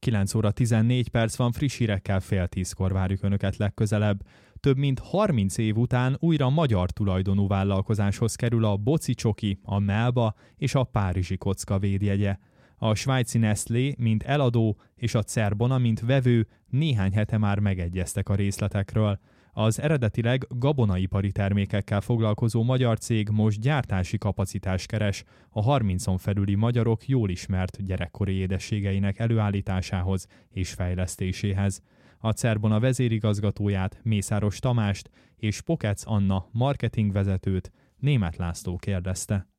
9 óra 14 perc van, friss hírekkel 9:30-kor várjuk Önöket legközelebb. Több mint 30 év után újra magyar tulajdonú vállalkozáshoz kerül a Boci Csoki, a Melba és a Párizsi Kocka védjegye. A svájci Nestlé, mint eladó, és a Cerbona, mint vevő néhány hete már megegyeztek a részletekről. Az eredetileg gabonaipari termékekkel foglalkozó magyar cég most gyártási kapacitást keres a 30-on felüli magyarok jól ismert gyerekkori édességeinek előállításához és fejlesztéséhez. A Cerbona vezérigazgatóját, Mészáros Tamást és Pokec Anna marketingvezetőt Németh László kérdezte.